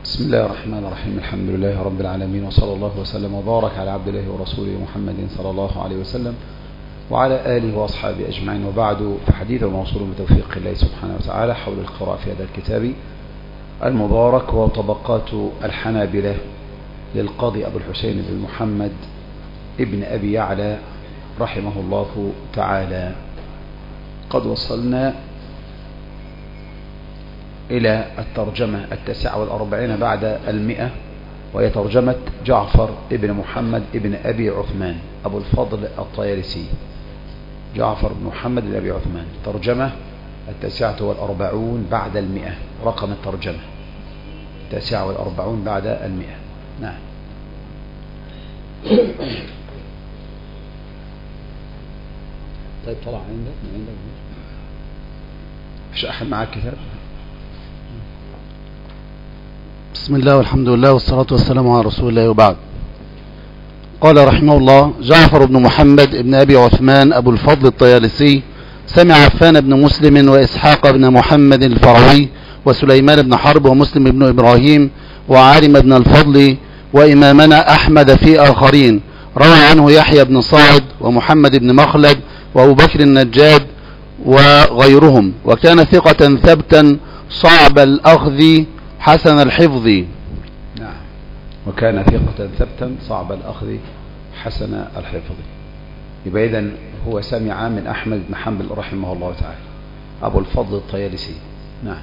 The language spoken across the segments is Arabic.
بسم الله الرحمن الرحيم. الحمد لله رب العالمين، وصلى الله وسلم وبارك على عبد الله ورسوله محمد صلى الله عليه وسلم وعلى آله وأصحابه أجمعين، وبعد، فحديث موصول بتوفيق الله سبحانه وتعالى حول القراءة في هذا الكتاب المبارك، وطبقات الحنابلة للقاضي أبو الحسين بن محمد ابن أبي يعلى رحمه الله تعالى. قد وصلنا إلى الترجمة 49 بعد 100، وهي ترجمة جعفر ابن محمد ابن أبي عثمان أبو الفضل الطيالسي. جعفر بن محمد بن أبي عثمان، ترجمة 49 بعد 100، رقم الترجمة 49 بعد 100. نعم. طيب، طلع عندك مش أحد معك كتاب؟ بسم الله والحمد لله والصلاة والسلام على رسول الله، وبعد. قال رحمه الله: جعفر بن محمد بن أبي عثمان أبو الفضل الطيالسي سمع عفان بن مسلم وإسحاق بن محمد الفروي وسليمان بن حرب ومسلم بن إبراهيم وعارم بن الفضل وإمامنا أحمد في آخرين، روى عنه يحيى بن صاعد ومحمد بن مخلد وأبو بكر النجاد وغيرهم، وكان ثقة ثبتا صعب الأخذ حسن الحفظ. نعم، وكان ثقة ثبتا صعب الأخذ حسن الحفظ. يبقى إذن هو سمع من أحمد بن حنبل رحمه الله تعالى أبو الفضل الطيالسي. نعم.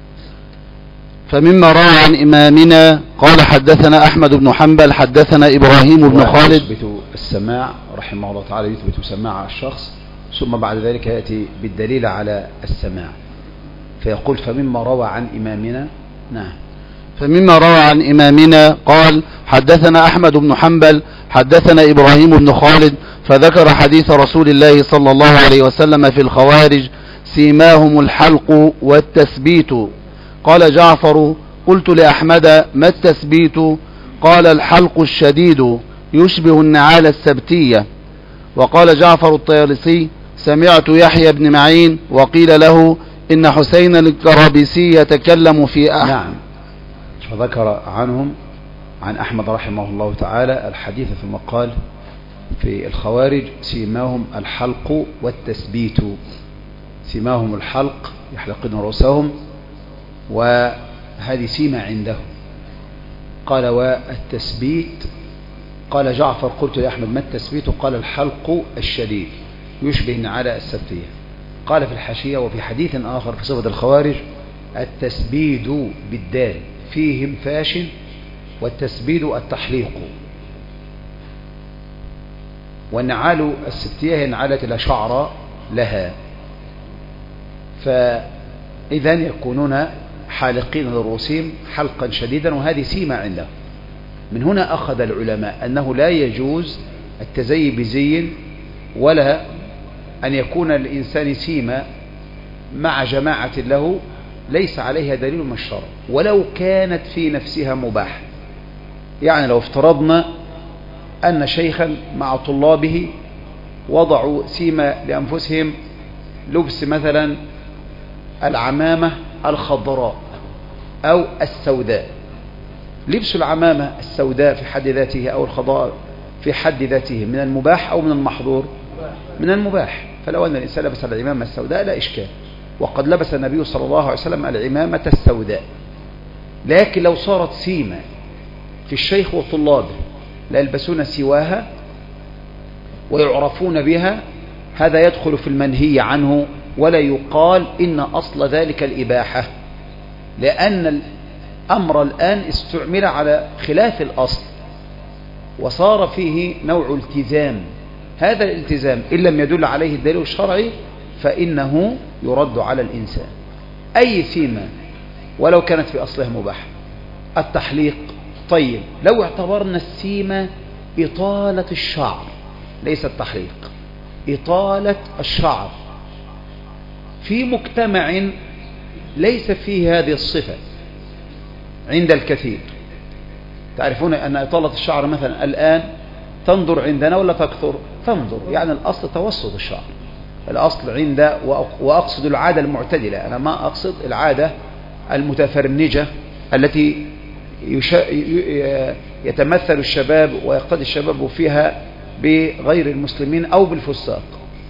فمما روى عن إمامنا قال: حدثنا أحمد بن حنبل حدثنا إبراهيم بن خالد. يثبت السماع رحمه الله تعالى، يثبت سماع الشخص، ثم بعد ذلك يأتي بالدليل على السماع، فيقول: فمما روى عن إمامنا. نعم. فمما روى عن إمامنا قال: حدثنا أحمد بن حنبل حدثنا إبراهيم بن خالد، فذكر حديث رسول الله صلى الله عليه وسلم في الخوارج: سيماهم الحلق والتثبيت. قال جعفر: قلت لأحمد: ما التثبيت؟ قال: الحلق الشديد يشبه النعال السبتية. وقال جعفر الطيالسي: سمعت يحيى بن معين وقيل له إن حسين الكرابيسي يتكلم في نعم. فذكر عنهم عن أحمد رحمه الله تعالى الحديث، ثم قال في الخوارج: سيماهم الحلق والتثبيت. سيماهم الحلق، يحلقون رؤوسهم، وهذه سيمة عندهم. قال: والتثبيت، قال جعفر: قلت لأحمد: ما التثبيت؟ قال: الحلق الشديد يشبه النعال السبتية. قال في الحاشية: وفي حديث آخر في صفة الخوارج: التسبيد بالدال فيهم فاش، والتسبيد التحليق. والنعال السبتية هي النعالة لا شعر لها، فإذا يكونون حالقين لرؤوسهم حلقا شديدا، وهذه سيمة عندهم. من هنا أخذ العلماء أنه لا يجوز التزيي بزي، ولا أن يكون الإنسان سيمة مع جماعة له ليس عليها دليل من الشرع، ولو كانت في نفسها مباح. يعني لو افترضنا أن شيخا مع طلابه وضعوا سيمة لأنفسهم، لبس مثلا العمامة الخضراء أو السوداء. لبس العمامة السوداء في حد ذاته أو الخضراء في حد ذاته من المباح أو من المحظور؟ من المباح. فلو أن الإنسان لبس العمامة السوداء لا إشكال، وقد لبس النبي صلى الله عليه وسلم العمامة السوداء. لكن لو صارت سيمة في الشيخ وطلابه لا يلبسون سواها ويعرفون بها، هذا يدخل في المنهي عنه، ولا يقال إن أصل ذلك الإباحة، لأن الأمر الآن استعمل على خلاف الأصل، وصار فيه نوع التزام. هذا الالتزام إن لم يدل عليه الدليل الشرعي فإنه يرد على الإنسان. أي سيمة ولو كانت في أصلها مباح. التحليق، طيب لو اعتبرنا السيمة إطالة الشعر، ليس التحليق، إطالة الشعر في مجتمع ليس فيه هذه الصفة عند الكثير. تعرفون أن إطالة الشعر مثلا الآن تنظر عندنا ولا تكثر؟ تنظر. يعني الأصل توسط الشعر، الأصل عند، وأقصد العادة المعتدلة، أنا ما أقصد العادة المتفرنجة التي يتمثل الشباب ويقتدي الشباب فيها بغير المسلمين أو بالفساق.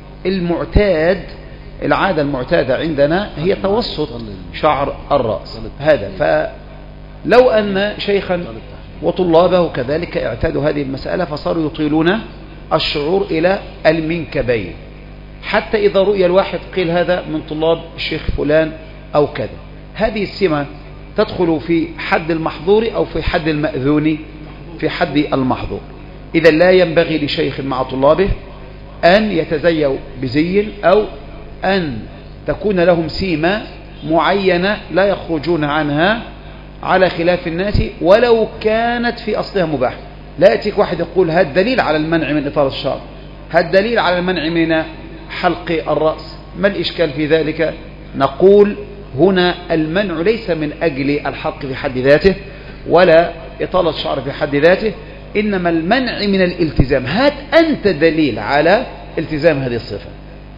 العادة المعتادة عندنا هي توسط شعر الرأس هذا. فلو أن شيخا وطلابه كذلك اعتادوا هذه المسألة فصاروا يطيلون الشعور إلى المنكبين، حتى إذا رؤي الواحد قيل هذا من طلاب الشيخ فلان أو كذا. هذه السمة تدخل في حد المحظور أو في حد المأذون؟ في حد المحظور. إذا لا ينبغي لشيخ مع طلابه أن يتزيوا بزي أو أن تكون لهم سيمة معينة لا يخرجون عنها على خلاف الناس ولو كانت في أصلها مباح. لا يأتيك واحد يقول هذا دليل على المنع من إطالة الشعر، هذا دليل على المنع من حلق الرأس، ما الإشكال في ذلك؟ نقول هنا المنع ليس من أجل الحلق في حد ذاته ولا إطالة الشعر في حد ذاته، إنما المنع من الالتزام. هات أنت دليل على التزام هذه الصفة،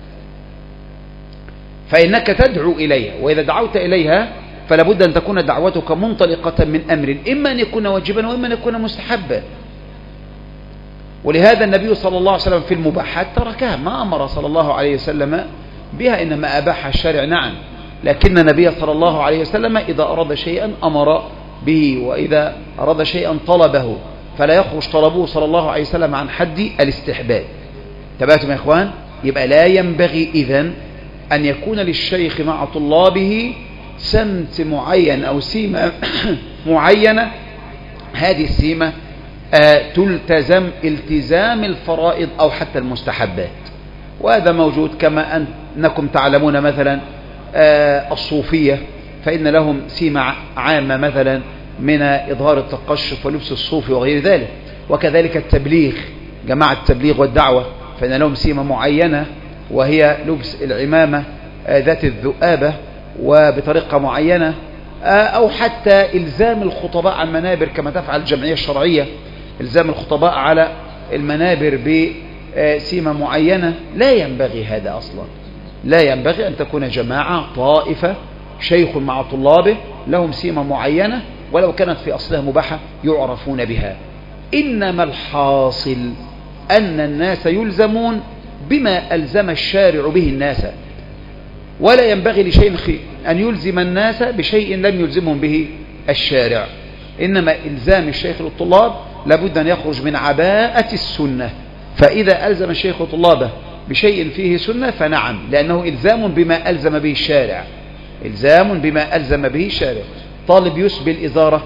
فإنك تدعو إليها، وإذا دعوت إليها فلا بد أن تكون دعوتك منطلقة من أمر إما أن يكون واجبا وإما أن يكون مستحبا. ولهذا النبي صلى الله عليه وسلم في المباحات تركها، ما أمر صلى الله عليه وسلم بها، إنما أباح الشارع نعم، لكن النبي صلى الله عليه وسلم إذا أراد شيئا أمر به، وإذا أراد شيئا طلبه، فلا يخرج طلبه صلى الله عليه وسلم عن حد الاستحباب. تبعتم يا إخوان؟ يبقى لا ينبغي إذن أن يكون للشيخ مع طلابه سمت معين أو سيمة معينة، هذه السيمة تلتزم التزام الفرائض أو حتى المستحبات. وهذا موجود كما أنكم تعلمون مثلا الصوفية فإن لهم سيمة عامة مثلا من إظهار التقشف ولبس الصوف وغير ذلك. وكذلك التبليغ، جماعة التبليغ والدعوة فإن لهم سيمة معينة وهي لبس العمامة ذات الذؤابة وبطريقة معينة، أو حتى إلزام الخطباء على المنابر كما تفعل الجمعية الشرعية، إلزام الخطباء على المنابر بسيمة معينة. لا ينبغي هذا أصلا، لا ينبغي أن تكون جماعة طائفة شيخ مع طلابه لهم سيمة معينة ولو كانت في أصلها مباحة يعرفون بها. إنما الحاصل أن الناس يلزمون بما ألزم الشارع به الناس، ولا ينبغي لشيخ أن يلزم الناس بشيء لم يلزمهم به الشارع. إنما إلزام الشيخ للطلاب لابد أن يخرج من عباءة السنة، فإذا ألزم الشيخ طلابه بشيء فيه سنة فنعم، لأنه إلزام بما ألزم به الشارع، إلزام بما ألزم به الشارع. طالب يسبل إزارة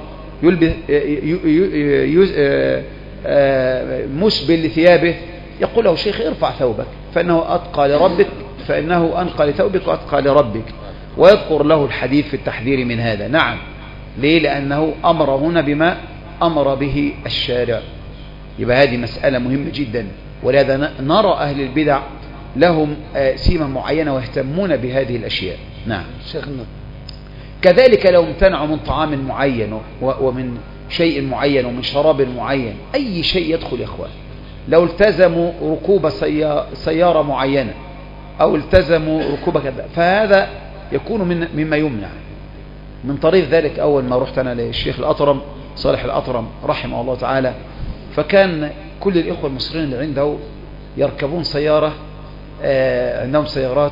مسبل لثيابه، يقول له شيخ ارفع ثوبك فإنه أتقى لربك، فإنه أنقى لثوبك وأتقى لربك، ويذكر له الحديث في التحذير من هذا. نعم، ليه؟ لأنه أمر هنا بما أمر به الشارع. يبقى هذه مسألة مهمة جدا، ولهذا نرى أهل البدع لهم سيمة معينة ويهتمون بهذه الأشياء. نعم شيخنا. كذلك لو امتنعوا من طعام معين ومن شيء معين ومن شراب معين، أي شيء يدخل يا أخوان. لو التزموا ركوب سيارة معينة أو التزموا ركوب كذا، فهذا يكون مما يمنع. من طريق ذلك أول ما رحت أنا للشيخ الأطرم صالح الأطرم رحمه الله تعالى، فكان كل الإخوة المصريين اللي عنده يركبون سيارة، عندهم سيارات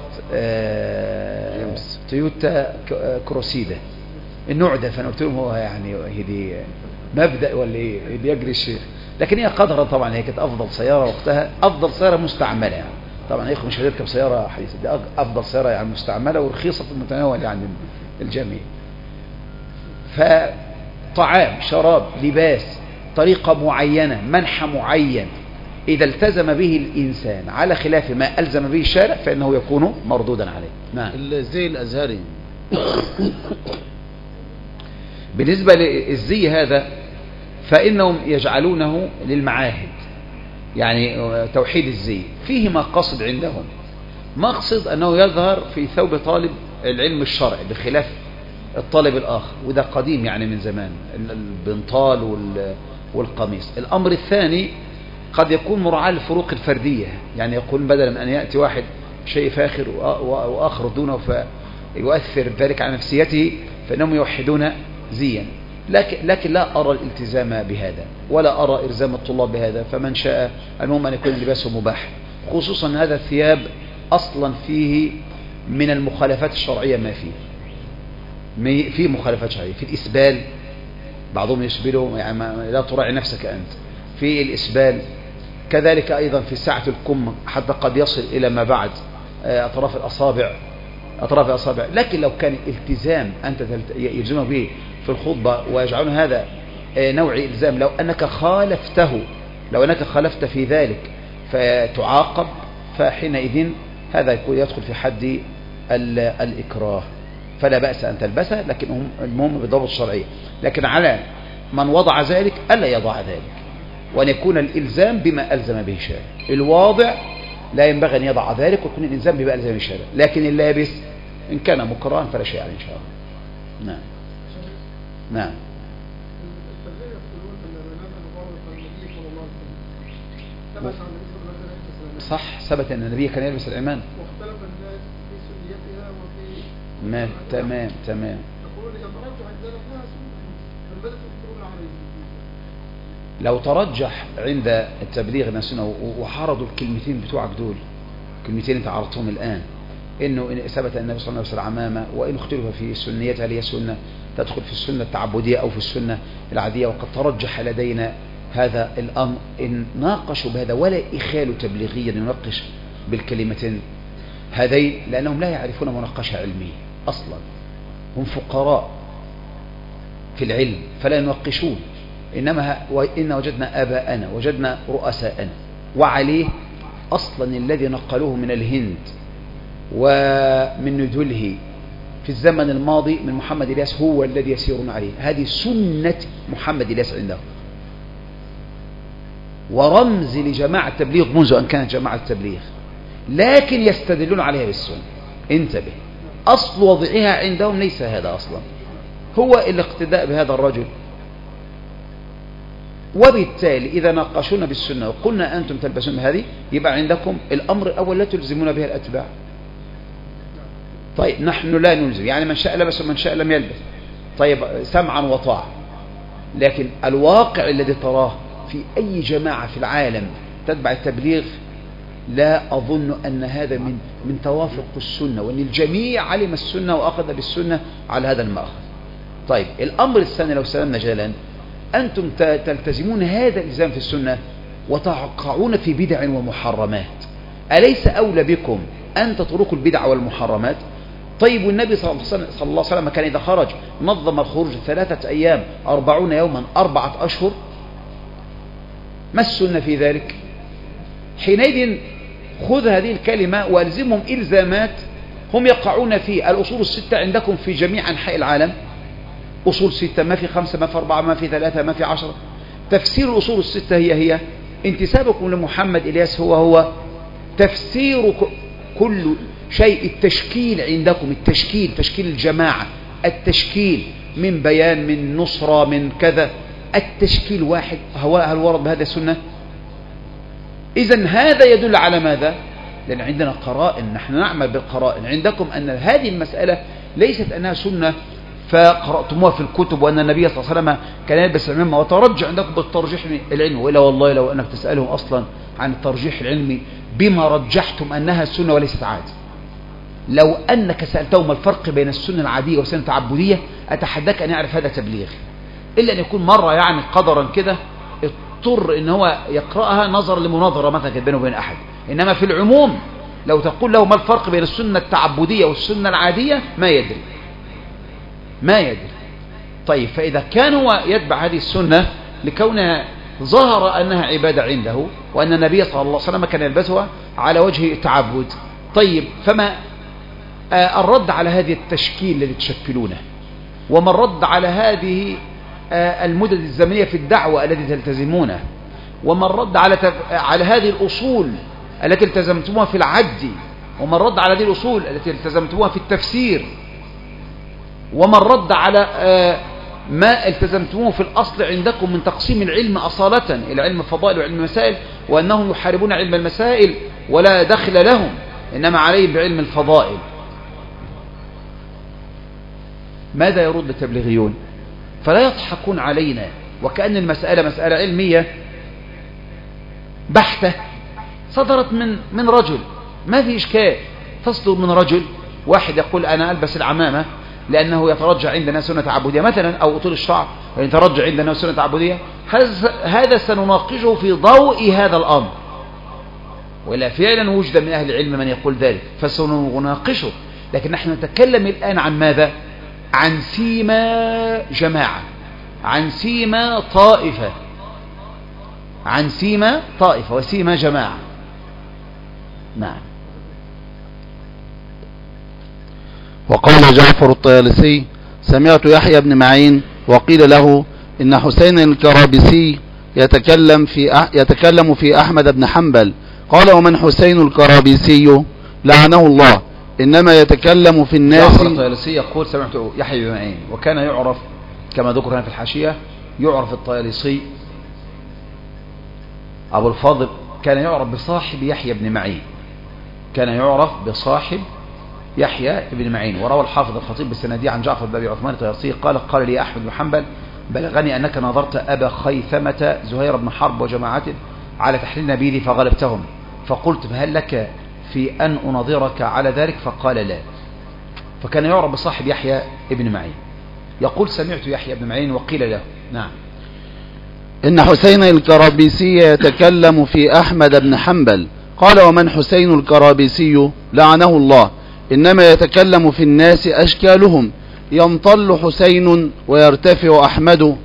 تويوتا كروسيدا النوع ده. فأنا قلت لهم هو يعني هذه مبدأ ولا ايه بيجري الشيخ؟ لكن هي قدرا طبعا، هي كانت أفضل سيارة وقتها، أفضل سيارة مستعملة يعني. طبعا يا إخوة مش هتركب سيارة حديثة، دي أفضل سيارة يعني مستعملة ورخيصة المتناول يعني الجميع. فطعام شراب لباس طريقة معينة منحى معين، إذا التزم به الإنسان على خلاف ما ألزم به الشارع فإنه يكون مردودا عليه. نعم. الزي الأزهري بالنسبة للزي هذا فإنهم يجعلونه للمعاهد، يعني توحيد الزي فيه مقاصد عندهم. مقصد أنه يظهر في ثوب طالب العلم الشرعي بخلاف الطالب الآخر، وده قديم يعني من زمان، البنطال والقميص. الأمر الثاني قد يكون مراعاة الفروق الفردية، يعني يقول بدلا من أن يأتي واحد شيء فاخر وآخر دونه فيؤثر ذلك على نفسيته، فإنهم يوحدون زيا. لكن لا أرى الالتزام بهذا ولا أرى إلزام الطلاب بهذا. فمن شاء المهم أن يكون لباسه مباح، خصوصا هذا الثياب أصلا فيه من المخالفات الشرعية ما فيه مخالفات شرعية في الإسبال. بعضهم يسبله، يعني لا تراعي نفسك أنت في الإسبال. كذلك أيضا في سعة الكم حتى قد يصل إلى ما بعد أطراف الأصابع. لكن لو كان التزام أنت يلزمك به في الخطبة ويجعلون هذا نوع إلزام، لو أنك خالفت في ذلك فتعاقب، فحينئذ هذا يدخل في حد الإكراه، فلا بأس أن تلبسه، لكن المهم بالضبط الشرعية. لكن على من وضع ذلك ألا يضع ذلك، وأن يكون الإلزام بما ألزم به الشارع. الواضع لا ينبغي أن يضع ذلك، ويكون الإلزام بما ألزم به الشارع. لكن اللابس إن كان مكرها فلا شيء عليه إن شاء الله. نعم. صح، ثبت أن النبي كان يلبس العمامة. واختلف الناس في سنيتها وفي ما تمام. يقولون يترجح عندنا انها سنه، فلماذا تنكرون عليه؟ لو ترجح عند التبليغ نفسنا وحرضوا الكلمتين بتوعك دول، كلمتين انت عرضتهم الآن، انه ثبت النبي صلى الله عليه وسلم العمامة، وان اختلف في سنيتها، هل هي سنة تدخل في السنة التعبدية او في السنة العادية، وقد ترجح لدينا هذا الأمر، إن ناقشوا بهذا ولا إخال تبليغيا يناقش بالكلمتين هذين، لأنهم لا يعرفون مناقشة علمية أصلا، هم فقراء في العلم فلا يناقشون. إن وجدنا آباءنا، وجدنا رؤساءنا، وعليه أصلا الذي نقلوه من الهند ومن ندله في الزمن الماضي من محمد إلياس هو الذي يسيرون عليه. هذه سنة محمد إلياس عنده، ورمز لجماعة التبليغ منذ أن كانت جماعة التبليغ، لكن يستدلون عليها بالسنة. انتبه، أصل وضعها عندهم ليس هذا أصلا، هو الاقتداء بهذا الرجل. وبالتالي إذا ناقشونا بالسنة وقلنا أنتم تلبسون هذه، يبقى عندكم الأمر الأول لا تلزمون بها الأتباع. طيب نحن لا نلزم، يعني من شاء لبس ومن شاء لم يلبس، طيب سمعا وطاعة. لكن الواقع الذي تراه في أي جماعة في العالم تتبع التبليغ، لا أظن أن هذا من توافق السنة، وأن الجميع علم السنة وأخذ بالسنة على هذا المأخذ. طيب الأمر الثاني، لو سلمنا جالا، أنتم تلتزمون هذا الإلزام في السنة وتقعون في بدع ومحرمات، أليس أولى بكم أن تتركوا البدع والمحرمات؟ طيب والنبي صلى الله عليه وسلم كان إذا خرج نظم الخروج 3 أيام 40 يوما 4 أشهر، ما السنة في ذلك؟ حينئذ خذ هذه الكلمة والزمهم إلزامات هم يقعون في الأصول 6 عندكم في جميع أنحاء العالم، أصول 6، ما في 5، ما في 4، ما في 3، ما في 10. تفسير الأصول 6 هي انتسابكم لمحمد إلياس هو تفسير كل شيء. التشكيل عندكم، التشكيل، تشكيل الجماعة، التشكيل من بيان، من نصرة، من كذا، التشكيل واحد. هل ورد بهذا السنة؟ إذن هذا يدل على ماذا؟ لأن عندنا قرائن، نحن نعمل بالقرائن. عندكم أن هذه المسألة ليست أنها سنة فقرأتموها في الكتب، وأن النبي صلى الله عليه وسلم كان يلبس العمامة وترجع عندكم بالترجيح العلمي، وإلا والله لو أنك تسألهم أصلا عن الترجيح العلمي بما رجحتم أنها سنة وليست عادة، لو أنك سألتهم الفرق بين السنة العادية والسنة التعبدية أتحداك أن يعرف هذا تبليغ، إلا أن يكون مرة يعني قدرا كده اضطر إن هو يقرأها نظر لمناظرة مثلا بينه وبين أحد. إنما في العموم لو تقول له ما الفرق بين السنة التعبدية والسنة العادية ما يدري. طيب فإذا كان هو يتبع هذه السنة لكونها ظهر أنها عبادة عنده، وأن النبي صلى الله عليه وسلم كان يلبسها على وجه التعبد، طيب فما الرد على هذه التشكيل الذي تشكلونه، وما الرد على هذه المدد الزمنية في الدعوة التي تلتزمونه، وما الرد على هذه الأصول التي التزمتموها في العد، وما الرد على هذه الأصول التي التزمتموها في التفسير، وما الرد على ما التزمتموه في الأصل عندكم من تقسيم العلم أصالة إلى علم الفضائل وعلم المسائل، وأنهم يحاربون علم المسائل ولا دخل لهم، إنما عليهم بعلم الفضائل. ماذا يرد التبليغيون؟ فلا يضحكون علينا وكأن المسألة مسألة علمية بحتة صدرت من رجل، ما في إشكال. تصدر من رجل واحد يقول أنا ألبس العمامة لأنه يترجع عندنا سنة تعبدية مثلا، أو أطول الشعر يترجع عندنا سنة تعبدية، هذا سنناقشه في ضوء هذا الأمر، ولا فعلا وجد من أهل العلم من يقول ذلك فسنناقشه. لكن نحن نتكلم الآن عن ماذا؟ عن سيما جماعة، عن سيما طائفة، عن سيما طائفة وسيما جماعة. نعم. وقال جعفر الطيالسي: سمعت يحيى بن معين وقيل له إن حسين الكرابسي يتكلم في أحمد بن حنبل. قال: ومن حسين الكرابسي لعنه الله، إنما يتكلم في الناس. جعفر الطيالسي يقول: سمعت يحيى بن معين، وكان يعرف كما ذكر هنا في الحاشية، يعرف الطيالسي أبو الفضل كان يعرف بصاحب يحيى بن معين، كان يعرف بصاحب يحيى بن معين. وروى الحافظ الخطيب بالسندية عن جعفر بن أبي عثمان الطيالسي قال لي أحمد بن حنبل: بلغني أنك نظرت أبا خيثمة زهير بن حرب وجماعته على تحليل نبيذي فغلبتهم، فقلت: فهل لك في أن أنظرك على ذلك؟ فقال: لا. فكان يعرف بصاحب يحيى بن معين. يقول: سمعت يحيى بن معين وقيل له. نعم. إن حسين الكرابيسي يتكلم في أحمد بن حنبل. قال: ومن حسين الكرابيسي لعنه الله، إنما يتكلم في الناس أشكالهم، ينطل حسين ويرتفع أحمد.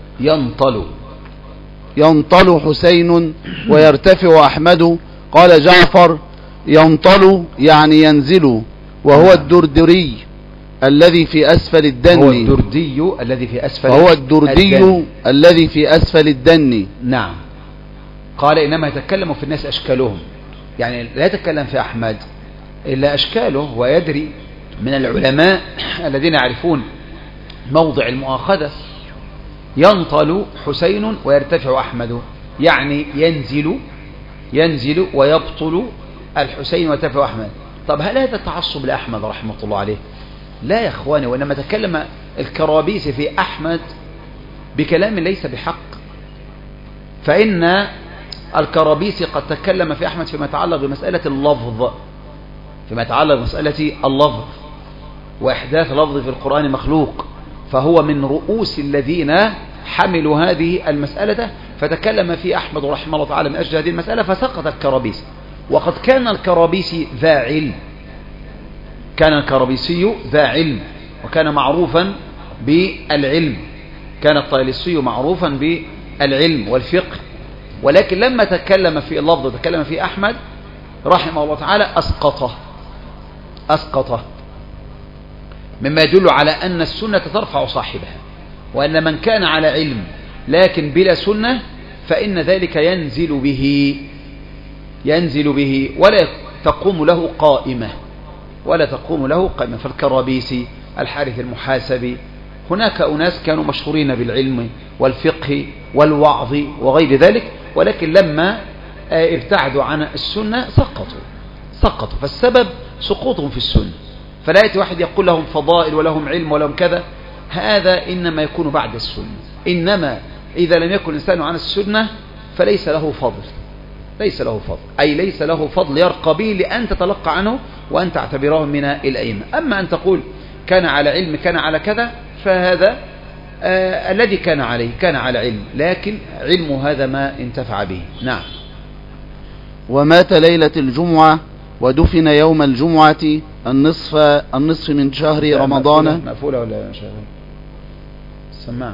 ينطل حسين ويرتفع أحمد. قال جعفر: ينطل يعني ينزل، وهو الدردري الذي في أسفل الدن. هو الدردي الذي في أسفل وهو الدردي الذي في أسفل الدن. نعم. قال: إنما يتكلم في الناس أشكالهم، يعني لا يتكلم في أحمد إلا أشكاله، ويدري من العلماء الذين يعرفون موضع المؤاخذة. ينطل حسين ويرتفع أحمد، يعني ينزل ويبطل الحسين ويرتفع أحمد. طب هل هذا تعصب لأحمد رحمة الله عليه؟ لا يا إخواني، وإنما تكلم الكرابيسي في أحمد بكلام ليس بحق. فإن الكرابيسي قد تكلم في أحمد فيما يتعلق بمسألة اللفظ، فيما يتعلق بمسألة اللفظ، وإحداث لفظ في القرآن مخلوق، فهو من رؤوس الذين حملوا هذه المسألة، فتكلم في أحمد رحمه الله تعالى من أجل هذه المسألة فسقط الكرابيسي. وقد كان الكرابيسي ذا علم، كان الكرابيسي ذا علم وكان معروفا بالعلم، كان الطيالسي معروفا بالعلم والفقه، ولكن لما تكلم في اللفظ وتكلم في أحمد رحمه الله تعالى أسقطه، مما يدل على أن السنة ترفع صاحبها، وأن من كان على علم لكن بلا سنة فإن ذلك ينزل به ولا تقوم له قائمة. فالكرابيسي، الحارث المحاسبي، هناك أناس كانوا مشهورين بالعلم والفقه والوعظ وغير ذلك، ولكن لما ابتعدوا عن السنة سقطوا. فالسبب سقوطهم في السنة. فلا يأتي واحد يقول لهم فضائل ولهم علم ولهم كذا، هذا إنما يكون بعد السنة. إنما إذا لم يكن الإنسان عن السنة فليس له فضل، أي ليس له فضل يرقى به لأن تتلقى عنه وأن تعتبره من الأئمة. أما أن تقول كان على علم كان على كذا، فهذا الذي كان عليه كان على علم، لكن علمه هذا ما انتفع به. نعم. ومات ليلة الجمعة ودفن يوم الجمعة النصف من شهر رمضان. مقفولة ولا شغال؟ سماعة.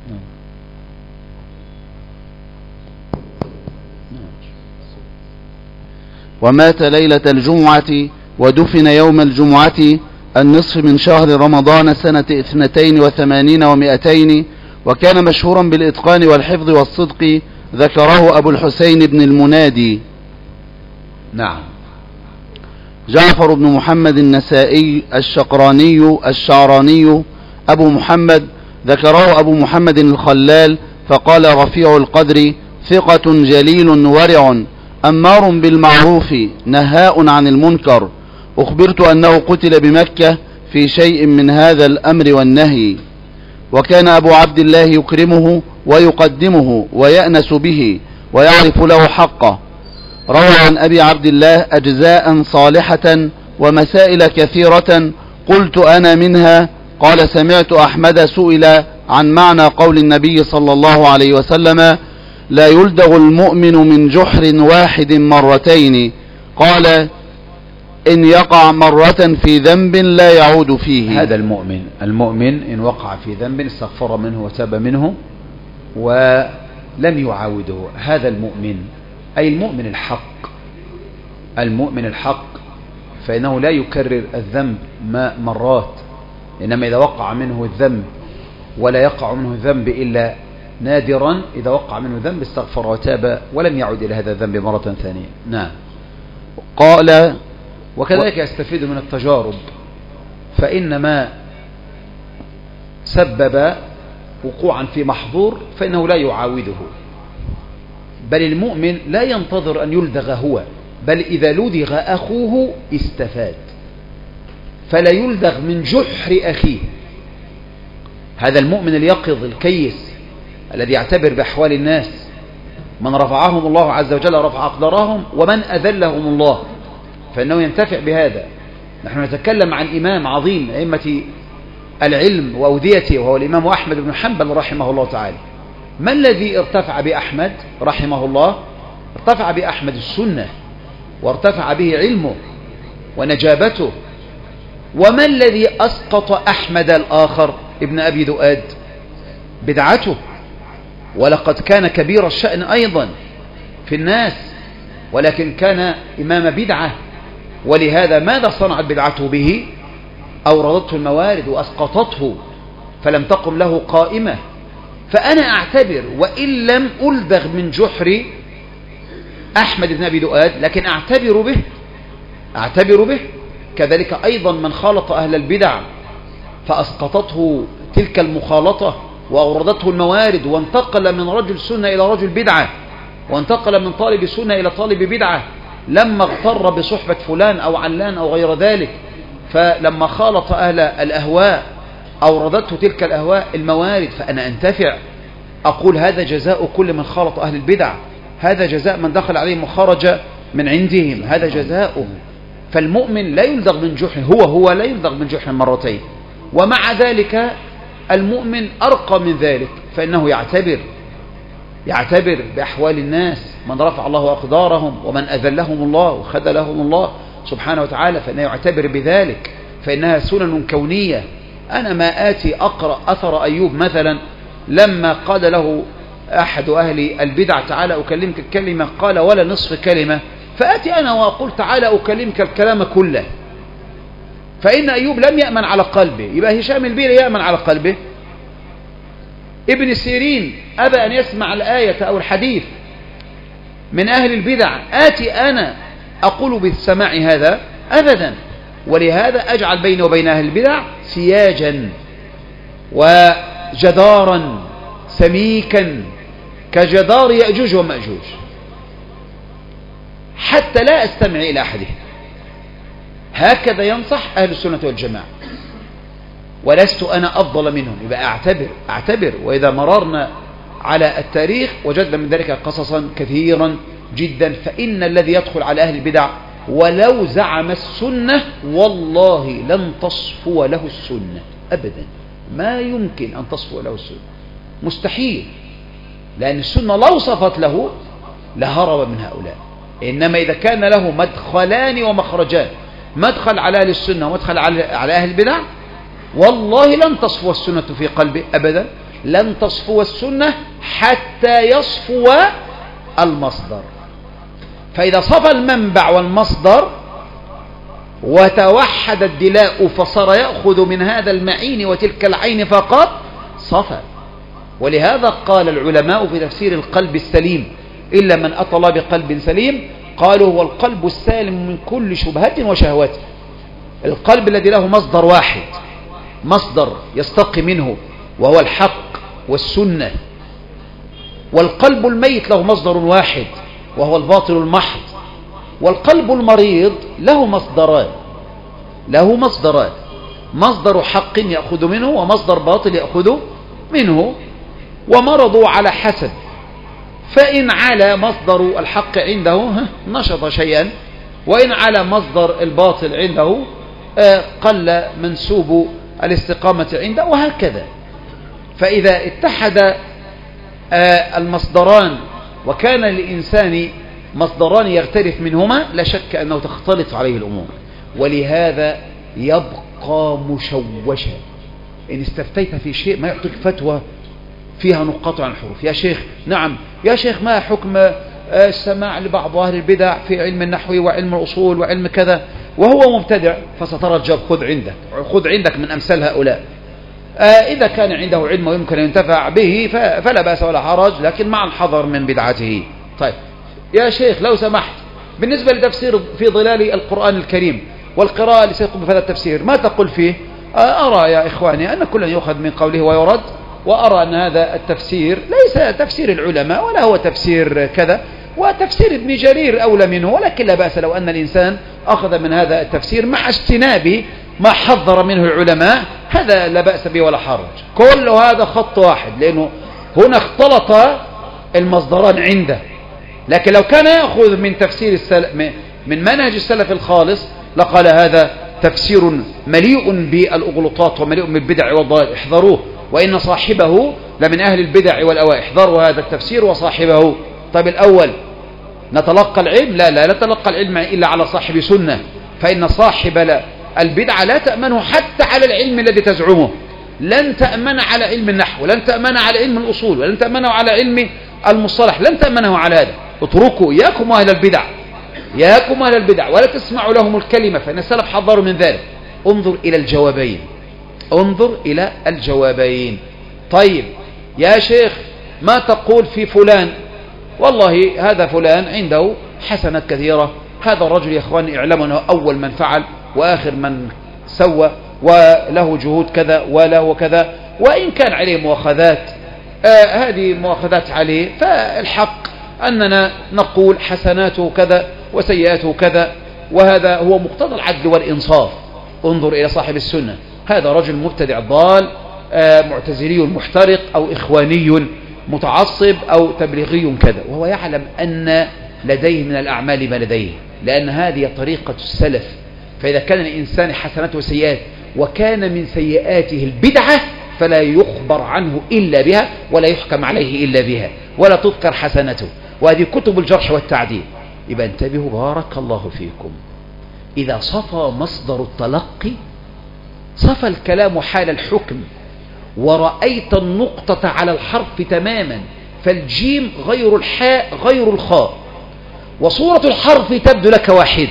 ومات ليلة الجمعة ودفن يوم الجمعة النصف من شهر رمضان سنة 82 و200، وكان مشهورا بالإتقان والحفظ والصدق، ذكره أبو الحسين بن المنادي. نعم. جعفر بن محمد النسائي الشعراني أبو محمد، ذكره أبو محمد الخلال فقال: رفيع القدر، ثقة جليل ورع، أمار بالمعروف نهاء عن المنكر، أخبرت أنه قتل بمكة في شيء من هذا الأمر والنهي. وكان أبو عبد الله يكرمه ويقدمه ويأنس به ويعرف له حقه. روى عن أبي عبد الله أجزاء صالحة ومسائل كثيرة قلت أنا منها. قال سمعت أحمد سئل عن معنى قول النبي صلى الله عليه وسلم لا يلدغ المؤمن من جحر واحد مرتين. قال إن يقع مرة في ذنب لا يعود فيه. هذا المؤمن إن وقع في ذنب استغفر منه وتاب منه ولم يعاوده. هذا المؤمن أي المؤمن الحق فإنه لا يكرر الذنب مرات، إنما إذا وقع منه الذنب ولا يقع منه الذنب إلا نادرا، إذا وقع منه ذنب استغفر وتاب ولم يعود إلى هذا الذنب مرة ثانية. نعم. قال وكذلك يستفيد من التجارب، فإن ما سبب وقوعا في محظور فإنه لا يعاوده، بل المؤمن لا ينتظر أن يلدغ هو، بل إذا لدغ أخوه استفاد، فلا يلدغ من جحر أخيه. هذا المؤمن اليقظ الكيس الذي يعتبر بأحوال الناس، من رفعهم الله عز وجل رفع أقدارهم ومن أذلهم الله، فإنه ينتفع بهذا. نحن نتكلم عن إمام عظيم أئمة العلم وأوديته، وهو الإمام أحمد بن حنبل رحمه الله تعالى. ما الذي ارتفع بأحمد رحمه الله؟ ارتفع بأحمد السنة، وارتفع به علمه ونجابته. وما الذي أسقط أحمد الآخر ابن أبي دؤاد؟ بدعته، ولقد كان كبير الشأن أيضا في الناس، ولكن كان إمام بدعة. ولهذا ماذا صنعت بدعته به؟ أوردته الموارد وأسقطته، فلم تقم له قائمة. فأنا أعتبر وإن لم ألدغ من جحر أحمد بن أبي دؤاد، لكن أعتبر به. كذلك أيضا من خالط أهل البدع فأسقطته تلك المخالطة وأوردته الموارد، وانتقل من رجل سنة إلى رجل بدعة، وانتقل من طالب سنة إلى طالب بدعة، لما اغتر بصحبة فلان أو علان أو غير ذلك. فلما خالط أهل الأهواء أوردته تلك الأهواء الموارد. فأنا أنتفع، أقول هذا جزاء كل من خالط أهل البدع، هذا جزاء من دخل عليهم وخرج من عندهم، هذا جزاؤه. فالمؤمن لا يلدغ من جحر، هو لا يلدغ من جحر مرتين. ومع ذلك المؤمن أرقى من ذلك، فإنه يعتبر بأحوال الناس، من رفع الله أقدارهم ومن أذلهم الله وخذلهم الله سبحانه وتعالى، فإنه يعتبر بذلك، فإنها سنن كونية. أنا ما آتي أقرأ أثر أيوب مثلا لما قال له أحد أهل البدع تعالى أكلمك الكلمة، قال ولا نصف كلمة، فآتي أنا وأقول تعالى أكلمك الكلام كله. فإن أيوب لم يأمن على قلبه، يبقى هشام البيري يأمن على قلبه. ابن سيرين أبى أن يسمع الآية أو الحديث من أهل البدع، آتي أنا أقول بالسماع هذا أبدا. ولهذا أجعل بيني وبين أهل البدع سياجا وجدارا سميكا كجدار يأجوج ومأجوج، حتى لا أستمع إلى أحدهم. هكذا ينصح أهل السنة والجماعة، ولست أنا أفضل منهم. يبقى أعتبر. وإذا مررنا على التاريخ وجدنا من ذلك قصصا كثيرا جدا. فإن الذي يدخل على أهل البدع ولو زعم السنة والله لن تصفو له السنة أبدا، ما يمكن أن تصفو له السنة، مستحيل، لأن السنة لو صفت له لهرب من هؤلاء. إنما إذا كان له مدخلان ومخرجان، مدخل على أهل السنة ومدخل على أهل البدع، والله لن تصفو السنة في قلبه أبدا، لن تصفو السنة حتى يصفو المصدر. فإذا صفى المنبع والمصدر وتوحد الدلاء فصار يأخذ من هذا المعين وتلك العين فقط، صفى. ولهذا قال العلماء في تفسير القلب السليم إلا من أتى الله بقلب سليم، قالوا هو القلب السالم من كل شبهة وشهوات. القلب الذي له مصدر واحد، مصدر يستقي منه وهو الحق والسنة. والقلب الميت له مصدر واحد وهو الباطل المحض. والقلب المريض له مصدران، مصدر حق يأخذ منه ومصدر باطل منه ومرضوا على حسب، فإن على مصدر الحق عنده نشط شيئا، وإن على مصدر الباطل عنده قل منسوب الاستقامة عنده، وهكذا. فإذا اتحد المصدران وكان للإنسان مصدران يغترف منهما لا شك أنه تختلط عليه الأمور، ولهذا يبقى مشوشا. إن استفتيت في شيء ما يعطيك فتوى فيها نقاط عن الحروف. يا شيخ نعم يا شيخ ما حكم السماع لبعض أهل البدع في علم النحو وعلم الأصول وعلم كذا وهو مبتدع؟ فسترى الجواب خذ عندك من أمثال هؤلاء. إذا كان عنده علم ويمكن أن ينتفع به فلا بأس ولا حرج، لكن مع الحذر من بدعته. طيب يا شيخ لو سمحت، بالنسبة لتفسير في ظلال القرآن الكريم والقراءة لسيقوم بهذا التفسير ما تقول فيه؟ أرى يا إخواني أن كلا يؤخذ من قوله ويرد، وأرى أن هذا التفسير ليس تفسير العلماء ولا هو تفسير كذا، وتفسير ابن جرير أولى منه، ولكن لا بأس لو أن الإنسان أخذ من هذا التفسير مع اجتناب ما حذر منه العلماء، هذا لا بأس به ولا حرج. كل هذا خط واحد، لأنه هنا اختلط المصدران عنده. لكن لو كان يأخذ من تفسير من منهج السلف الخالص لقال هذا تفسير مليء بالأغلطات ومليء بالبدع والضلال، احذروه، وإن صاحبه لمن أهل البدع والأواء، احذروا هذا التفسير وصاحبه. طيب الأول نتلقى العلم؟ لا نتلقى العلم إلا على صاحب سنة، فإن صاحب البدعة لا تأمنه حتى على العلم الذي تزعمه، لن تأمن على علم النحو، ولن تأمن على علم الأصول، ولن تأمنه على علم المصطلح، لن تأمنه على هذا. اتركوا إياكم أهل البدع ولا تسمعوا لهم الكلمة، فإن السلف حذروا من ذلك. انظر إلى الجوابين. طيب يا شيخ ما تقول في فلان؟ والله هذا فلان عنده حسنات كثيرة، هذا الرجل يا إخواني اعلموا أنه أول من فعل وآخر من سوى، وله جهود كذا وله كذا، وإن كان عليه مؤاخذات هذه مؤاخذات عليه، فالحق أننا نقول حسناته كذا وسيئاته كذا، وهذا هو مقتضى العدل والإنصاف. انظر إلى صاحب السنة، هذا رجل مبتدع ضال، معتزلي محترق، أو إخواني متعصب، أو تبليغي كذا، وهو يعلم أن لديه من الأعمال ما لديه، لأن هذه طريقة السلف. فإذا كان الإنسان حسناته وسيئات وكان من سيئاته البدعة فلا يخبر عنه إلا بها، ولا يحكم عليه إلا بها، ولا تذكر حسنته. وهذه كتب الجرح والتعديل. يبقى انتبهوا بارك الله فيكم، إذا صفى مصدر التلقي صفى الكلام حال الحكم، ورأيت النقطة على الحرف تماما، فالجيم غير الحاء غير الخاء، وصورة الحرف تبدو لك واحدة.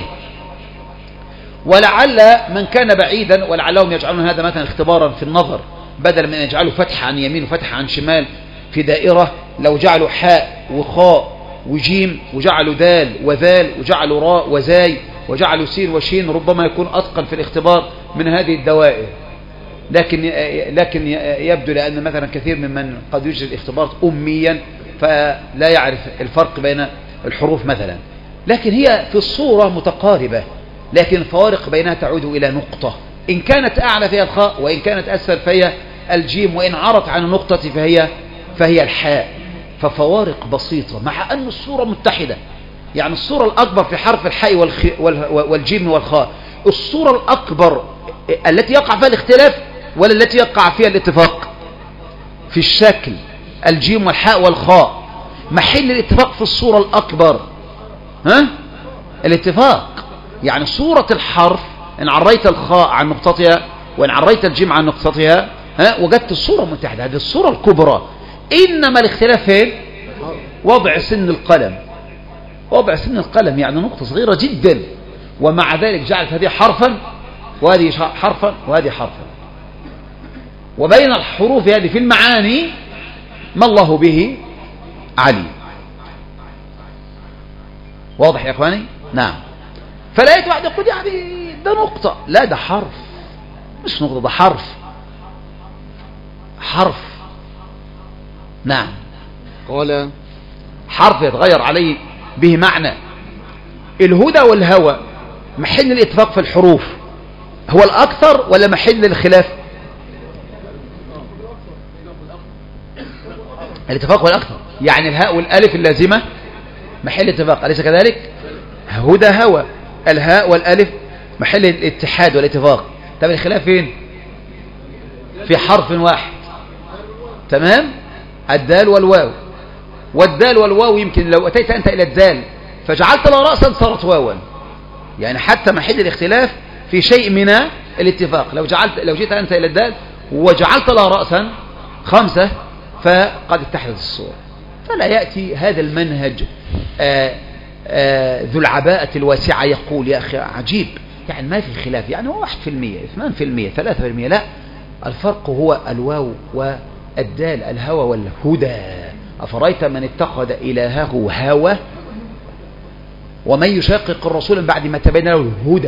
ولعل من كان بعيدا، ولعلهم يجعلون هذا مثلا اختبارا في النظر، بدل من يجعلوا فتح عن يمين وفتح عن شمال في دائرة، لو جعلوا حاء وخاء وجيم، وجعلوا دال وذال، وجعلوا راء وزاي، وجعلوا سين وشين، ربما يكون أتقن في الاختبار من هذه الدوائر. لكن يبدو لأن مثلا كثير ممن قد يجري الاختبار أميا فلا يعرف الفرق بين الحروف مثلا، لكن هي في الصورة متقاربة، لكن الفوارق بينها تعود إلى نقطة، إن كانت أعلى فهي الخاء، وإن كانت أسفل فهي الجيم، وإن عرت عن النقطة فهي الحاء. ففوارق بسيطة مع أن الصورة متحدة. يعني الصورة الأكبر في حرف الحاء والجيم والخاء، الصورة الأكبر التي يقع فيها الاختلاف ولا التي يقع فيها الاتفاق؟ في الشكل، الجيم والحاء والخاء، محل الاتفاق في الصورة الأكبر الاتفاق. يعني صورة الحرف إن عريت الخاء عن نقطتها وإن عريت الجيم عن نقطتها وجدت الصورة متحدة، هذه الصورة الكبرى. إنما الاختلاف فين؟ وضع سن القلم، يعني نقطة صغيرة جدا، ومع ذلك جعلت هذه حرفا وهذه حرفا وهذه حرفا. وبين الحروف هذه في المعاني ما الله به عليم. واضح يا اخواني؟ نعم. فلا واحد يقول يعني ده نقطة، لا ده حرف، مش نقطة، ده حرف. نعم. قال حرف يتغير عليه به معنى. الهدى والهوى محل الاتفاق في الحروف هو الأكثر ولا محل الخلاف؟ الاتفاق والأكثر، يعني الهاء والألف اللازمة محل اتفاق، أليس كذلك؟ هدى هوى، الهاء والألف محل الاتحاد والاتفاق. طب الخلاف فين؟ في حرف واحد، تمام؟ الدال والواو، والدال والواو يمكن لو أتيت أنت إلى الدال فجعلت لها رأسا صارت واوا، يعني حتى محل الاختلاف في شيء من الاتفاق. لو جئت أنت إلى الدال وجعلت لها رأسا 5 فقد اتحدت الصورة. فلا يأتي هذا المنهج ذو العباءة الواسعة يقول يا أخي عجيب، يعني ما في خلاف، يعني 1%، 2%، 3%، لا، الفرق هو الواو والدال، الهوى والهدى. أفرأيت من اتخذ إلهه هوى ومن يشاقق الرسول من بعد ما تبين له الهدى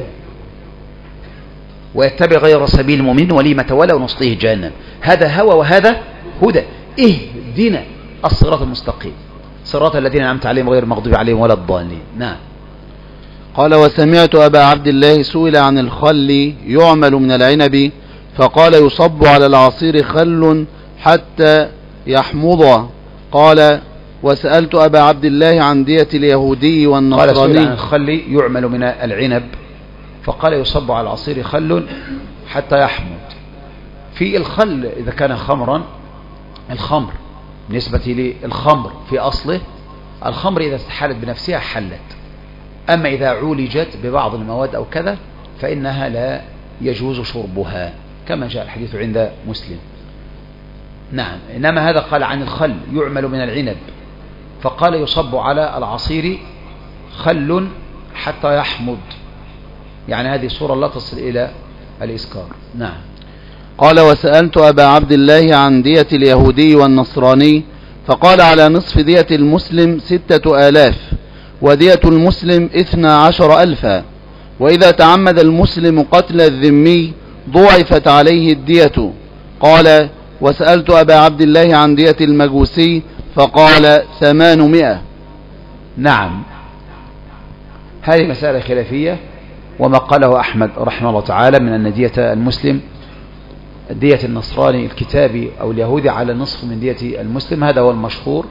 ويتبع غير سبيل المؤمنين ولي ما تولى ونصليه جهنم. هذا هوى وهذا هدى. اهدنا الصراط المستقيم صراط الذين أنعمت عليهم غير المغضوب عليهم ولا الضالين. نعم. قال وسمعت أبا عبد الله سئل عن الخل يعمل من العنب فقال يصب على العصير خل حتى يحمض. قال وسألت أبا عبد الله عن دية اليهودي والنصراني. قال سئل عن الخل يعمل من العنب فقال يصب على العصير خل حتى يحمض. في الخل إذا كان خمرا، الخمر بالنسبة للخمر في أصله، الخمر إذا استحالت بنفسها حلت، أما إذا عولجت ببعض المواد أو كذا فإنها لا يجوز شربها كما جاء الحديث عند مسلم. نعم. إنما هذا قال عن الخل يعمل من العنب فقال يصب على العصير خل حتى يحمض، يعني هذه صورة لا تصل إلى الإسكار. نعم. قال وسألت أبا عبد الله عن دية اليهودي والنصراني فقال على نصف دية المسلم 6000 ودية المسلم 12,000، وإذا تعمد المسلم قتل الذمي ضعفت عليه الدية. قال وسألت أبا عبد الله عن دية المجوسي فقال 800. نعم. هذه مسألة خلافية، وما قاله أحمد رحمه الله تعالى من أن دية المسلم دية النصراني الكتابي أو اليهودي على نصف من دية المسلم، هذا هو المشهور.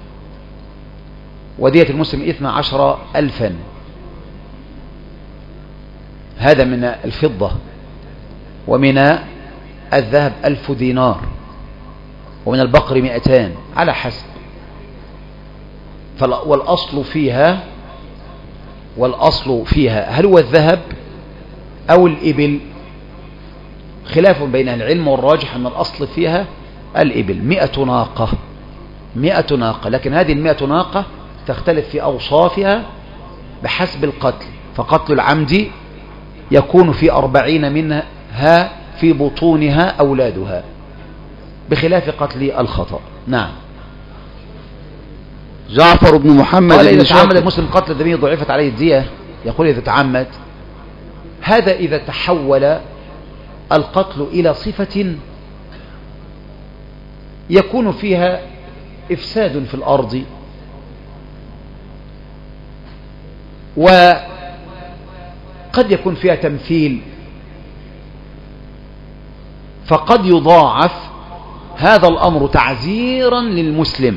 ودية المسلم 12,000، هذا من الفضة، ومن الذهب 1000 دينار، ومن البقر 200 على حسب. والأصل فيها هل هو الذهب أو الإبل؟ خلاف بين العلم، والراجح أن الأصل فيها الإبل. 100 ناقة، 100 ناقة، لكن هذه 100 ناقة تختلف في أوصافها بحسب القتل، فقتل العمد يكون في 40 منها في بطونها أولادها بخلاف قتل الخطأ. نعم. جعفر بن محمد قال إذا تعمد المسلم قتل الذمي ضعفت عليه الدية. يقول إذا تعمد، هذا إذا تحول القتل إلى صفة يكون فيها إفساد في الأرض، وقد يكون فيها تمثيل، فقد يضاعف هذا الأمر تعزيرا للمسلم،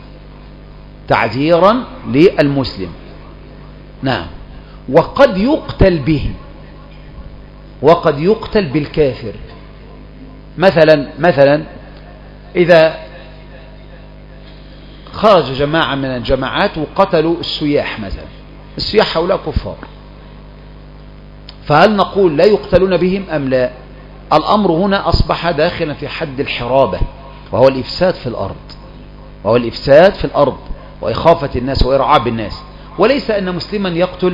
تعزيرا للمسلم. نعم. وقد يقتل به، وقد يقتل بالكافر. مثلا إذا خرج جماعة من الجماعات وقتلوا السياح مثلا، السياح هؤلاء كفار، فهل نقول لا يقتلون بهم أم لا؟ الأمر هنا أصبح داخلا في حد الحرابة، وهو الإفساد في الأرض، وهو الإفساد في الأرض وإخافة الناس وإرعاب الناس، وليس أن مسلما يقتل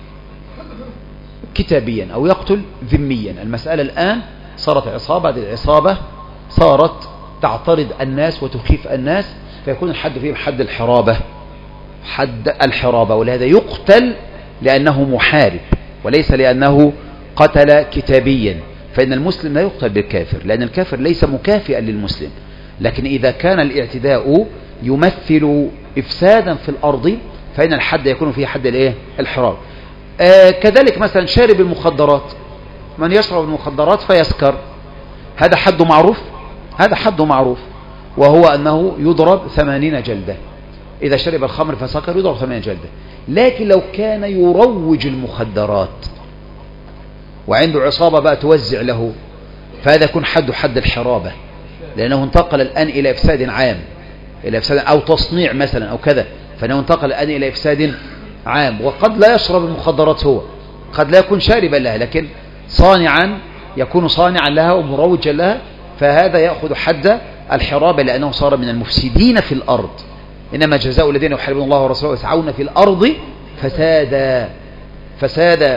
كتابيا أو يقتل ذميا. المسألة الآن صارت عصابة، هذه العصابة صارت تعترض الناس وتخيف الناس، فيكون الحد فيهم حد الحرابة، حد الحرابة، ولهذا يقتل لأنه محارب وليس لأنه قتل كتابيا. فإن المسلم لا يقتل بالكافر، لأن الكافر ليس مكافئا للمسلم، لكن إذا كان الاعتداء يمثل إفسادا في الأرض فإن الحد يكون فيه حد الحراب. كذلك مثلا شارب المخدرات، من يشرب المخدرات فيسكر، هذا حد معروف، هذا حد معروف. وهو أنه يضرب 80 جلدة. إذا شرب الخمر فسكر يضرب 80 جلدة. لكن لو كان يروج المخدرات وعنده عصابة بقى توزع له، فهذا يكون حد الحرابة، لأنه انتقل الآن إلى إفساد عام، إلى إفساد أو تصنيع مثلا أو كذا، فإنه انتقل الآن إلى إفساد عام. وقد لا يشرب المخدرات هو، قد لا يكون شاربا لها، لكن صانعا يكون صانعا لها ومروجا لها، فهذا يأخذ حد الحرابة لأنه صار من المفسدين في الأرض. إنما جزاء الذين يحاربون الله ورسوله ويسعون في الأرض فسادا.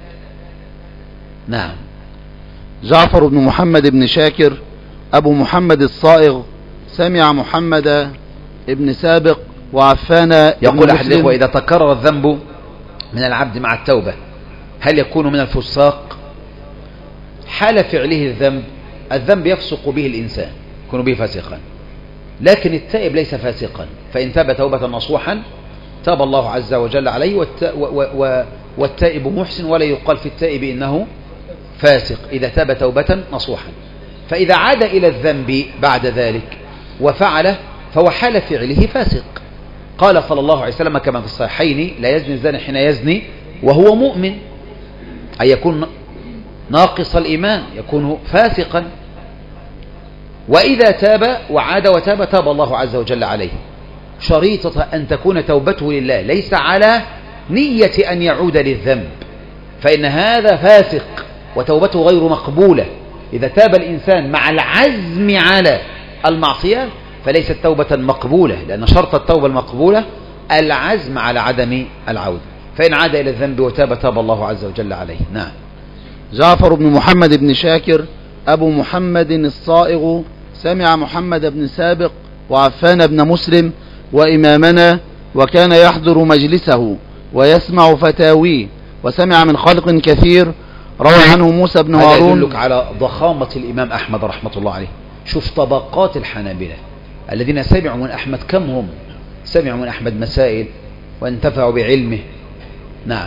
نعم. جعفر بن محمد بن شاكر أبو محمد الصائغ سمع محمد بن سابق وعفان يقول أحد الإخوة: إذا تكرر الذنب من العبد مع التوبة هل يكون من الفساق؟ حال فعله الذنب يفسق به الإنسان، يكون به فاسقا، لكن التائب ليس فاسقا، فإن تاب توبة نصوحا تاب الله عز وجل عليه، والتائب محسن، ولا يقال في التائب إنه فاسق إذا تاب توبة نصوحا. فإذا عاد إلى الذنب بعد ذلك وفعله فهو حال فعله فاسق. قال صلى الله عليه وسلم كما في الصحيحين: لا يزني الزاني حين يزني وهو مؤمن، أي يكون ناقص الإيمان، يكون فاسقا. وإذا تاب وعاد وتاب تاب الله عز وجل عليه، شريطة أن تكون توبته لله، ليس على نية أن يعود للذنب، فإن هذا فاسق وتوبته غير مقبولة. إذا تاب الإنسان مع العزم على المعصية فليست توبة مقبولة، لأن شرط التوبة المقبولة العزم على عدم العودة. فإن عاد إلى الذنب وتاب تاب الله عز وجل عليه. نعم. جعفر بن محمد بن شاكر أبو محمد الصائغ سمع محمد بن سابق وعفان بن مسلم وإمامنا، وكان يحضر مجلسه ويسمع فتاويه، وسمع من خلق كثير. روى عنه موسى بن هارون. هذا يدلك على ضخامة الإمام أحمد رحمة الله عليه. شوف طبقات الحنابلة الذين سمعوا من أحمد، كم هم سمعوا من أحمد مسائل وانتفعوا بعلمه. نعم.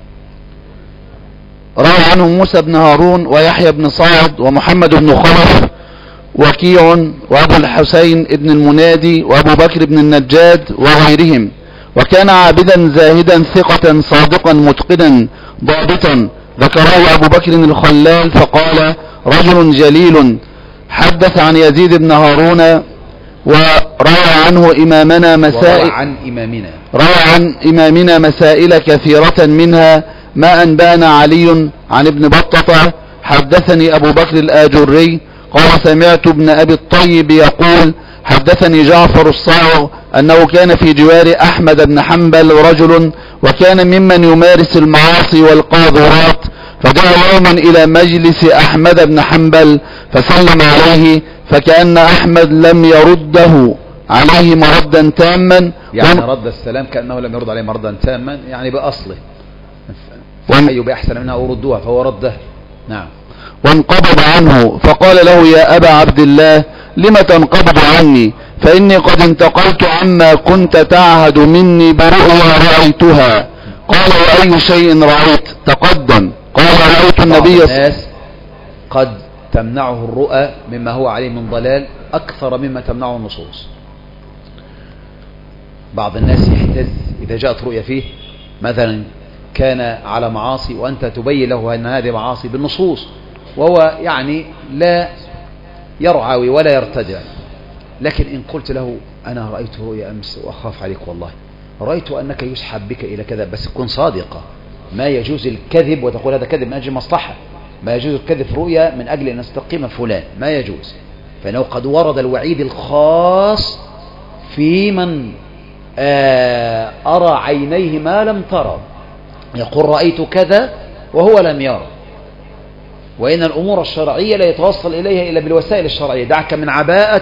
روى عنه موسى بن هارون ويحيى بن صعد ومحمد بن خلف وكيع وأبو الحسين ابن المنادي وأبو بكر بن النجاد وغيرهم. وكان عابدا زاهدا ثقة صادقا متقنا ضابطا. ذكره أبو بكر الخلال فقال: رجل جليل حدث عن يزيد بن هارون وروى عنه إمامنا مسائل، روى عن إمامنا مسائل كثيرة، منها ما أنبأنا علي عن ابن بطة حدثني أبو بكر الآجري قال: سمعت ابن أبي الطيب يقول: حدثني جعفر الصائغ أنه كان في جوار أحمد بن حنبل رجل، وكان ممن يمارس المعاصي والقاذورات، فجاء يوما إلى مجلس أحمد بن حنبل فسلم عليه، فكأن أحمد لم يرده عليه مردا تاما، يعني رد السلام كأنه لم يرد عليه مردا تاما، يعني بأصله فحيوا بأحسن منها أو ردوها، فهو رده. نعم. وانقبض عنه فقال له: يا أبا عبد الله لم تنقبض عني؟ فإني قد انتقلت عما كنت تعهد مني برؤيا رأيتها. قال: وأي شيء رأيت؟ تقدم. قال: رأيت النبي. الناس قد تمنعه الرؤى مما هو عليه من ضلال أكثر مما تمنعه النصوص. بعض الناس يحتز إذا جاءت رؤيا فيه، مثلا كان على معاصي وأنت تبين له أن هذه معاصي بالنصوص، وهو يعني لا يرعوي ولا يرتدع. لكن إن قلت له: أنا رأيت رؤيا أمس وأخاف عليك، والله رأيت أنك يسحب بك إلى كذا، بس تكون صادقة. ما يجوز الكذب وتقول هذا كذب من أجل مصلحة، ما يجوز الكذب في رؤيا من أجل أن استقيم فلان، ما يجوز. فإنه قد ورد الوعيد الخاص في من أرى عينيه ما لم ترى، يقول رأيت كذا وهو لم يرى. وإن الأمور الشرعية لا يتوصل إليها إلا بالوسائل الشرعية. دعك من عباءة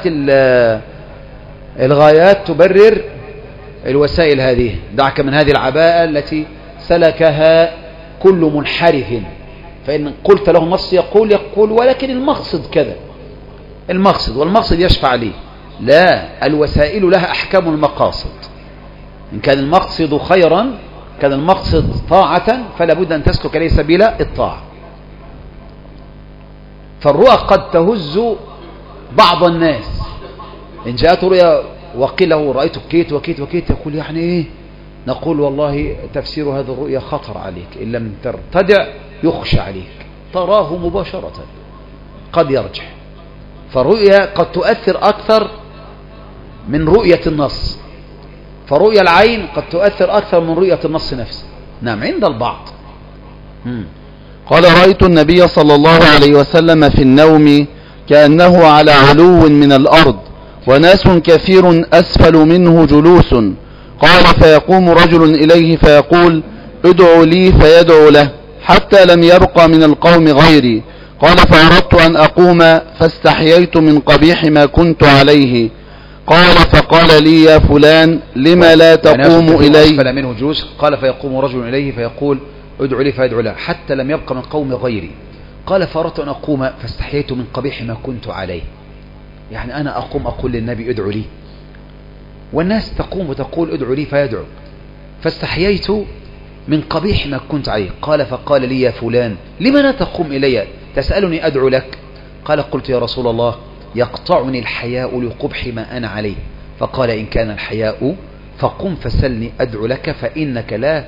الغايات تبرر الوسائل هذه، دعك من هذه العباءة التي سلكها كل منحرف. فإن قلت له النص يقول ولكن المقصد كذا، المقصد والمقصد يشفع لي. لا، الوسائل لها أحكام المقاصد. إن كان المقصد خيرا، كان المقصد طاعة، فلا بد أن تسلك ليه سبيل الطاعة. فالرؤى قد تهز بعض الناس إن جاءت رؤيا وقيل له رأيت كيت وكيت وكيت يقول يعني إيه؟ نقول والله تفسير هذه الرؤيا خطر عليك، إن لم ترتدع يخشى عليك، تراه مباشرة قد يرجح. فالرؤيا قد تؤثر أكثر من رؤية النص، فرؤيا العين قد تؤثر أكثر من رؤية النص نفسه. نعم عند البعض. قال رأيت النبي صلى الله عليه وسلم في النوم كأنه على علو من الأرض وناس كثير أسفل منه جلوس. قال فيقوم رجل إليه فيقول ادعوا لي فيدعو له حتى لم يبق من القوم غيري. قال فأردت أن أقوم فاستحييت من قبيح ما كنت عليه. قال فقال لي يا فلان لما لا تقوم إلي؟ أسفل منه جلوس. قال فيقوم رجل إليه فيقول ادعوا لي فيدعو له حتى لم يبق من قوم غيري. قال فأردت أن أقوم فاستحييت من قبيح ما كنت عليه. يعني أنا أقوم أقول للنبي ادعوا لي، والناس تقوم وتقول ادعوا لي فيدعو، فاستحييت من قبيح ما كنت عليه. قال فقال لي يا فلان لما لا تقوم إلي تسألني أدعو لك؟ قال قلت يا رسول الله يقطعني الحياء لقبح ما أنا عليه. فقال إن كان الحياء فقم فسلني أدعو لك، فإنك لا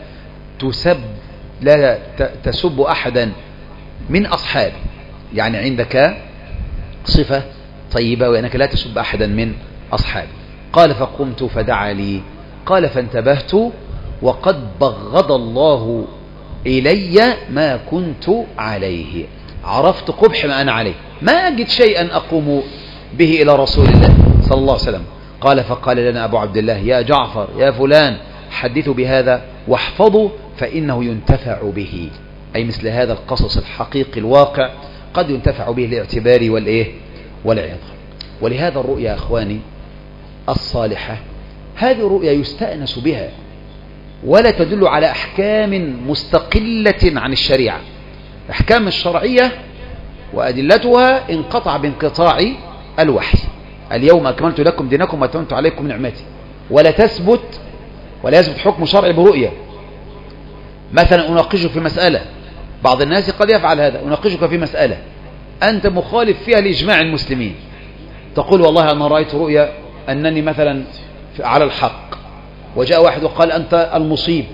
تسب أحدا من أصحابي، يعني عندك صفة طيبة وأنك لا تسب أحدا من أصحابي. قال فقمت فدعا لي. قال فانتبهت وقد بغض الله إلي ما كنت عليه، عرفت قبح ما أنا عليه، ما أجد شيئا أقوم به إلى رسول الله صلى الله عليه وسلم. قال فقال لنا أبو عبد الله يا جعفر يا فلان حدثوا بهذا واحفظوا فإنه ينتفع به، أي مثل هذا القصص الحقيقي الواقع قد ينتفع به الاعتبار والعظة. ولهذا الرؤيا يا أخواني الصالحة هذه الرؤيا يستأنس بها ولا تدل على أحكام مستقلة عن الشريعة. الأحكام الشرعية وأدلتها انقطع بانقطاع الوحي. اليوم أكملت لكم دينكم وأتممت عليكم نعمتي، ولا يثبت حكم شرعي برؤية. مثلا أناقشك في مسألة، بعض الناس قد يفعل هذا، أناقشك في مسألة أنت مخالف فيها لإجماع المسلمين، تقول والله أنا رأيت رؤيا أنني مثلا على الحق، وجاء واحد وقال أنت المصيب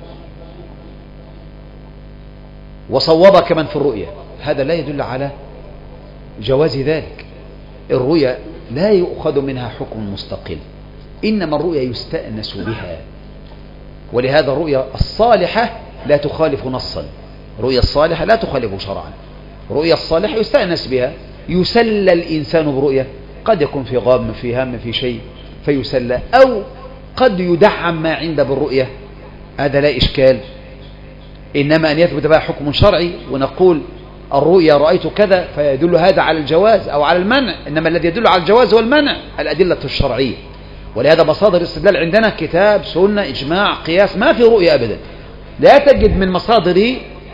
وصوبك من في الرؤيا، هذا لا يدل على جواز ذلك. الرؤيا لا يؤخذ منها حكم مستقل، إنما الرؤيا يستأنس بها. ولهذا الرؤيا الصالحة لا تخالف نصا، الرؤيا الصالحة لا تخالف شرعا. الرؤيا الصالحة يستأنس بها، يسلى الإنسان برؤيا، قد يكون في غام في هم في شيء فيسلى، أو قد يدعم ما عنده بالرؤيا، هذا لا إشكال. إنما أن يثبت بها حكم شرعي ونقول الرؤيا رأيت كذا فيدل هذا على الجواز أو على المنع، إنما الذي يدل على الجواز والمنع الأدلة الشرعية. ولهذا مصادر الاستدلال عندنا كتاب سنة إجماع قياس، ما في رؤيا أبدا. لا تجد من مصادر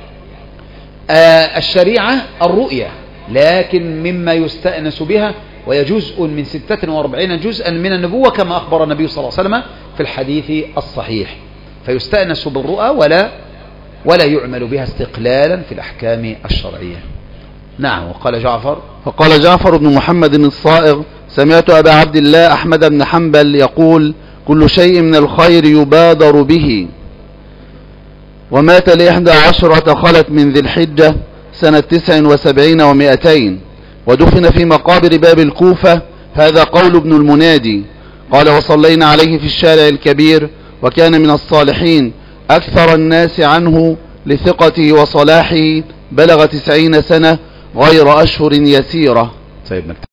الشريعة الرؤيا، لكن مما يستأنس بها، وهي جزء من 46 جزءا من النبوة كما أخبر النبي صلى الله عليه وسلم في الحديث الصحيح. فيستأنس بالرؤى ولا يعمل بها استقلالا في الأحكام الشرعية. نعم. فقال جعفر بن محمد الصائغ سمعت أبا عبد الله أحمد بن حنبل يقول كل شيء من الخير يبادر به. ومات ل11 خلت من ذي الحجة سنة 79 و200، ودفن في مقابر باب الكوفة. هذا قول ابن المنادي. قال وصلينا عليه في الشارع الكبير، وكان من الصالحين أكثر الناس عنه لثقته وصلاحه، بلغ 90 سنة غير أشهر يسيرة. طيب.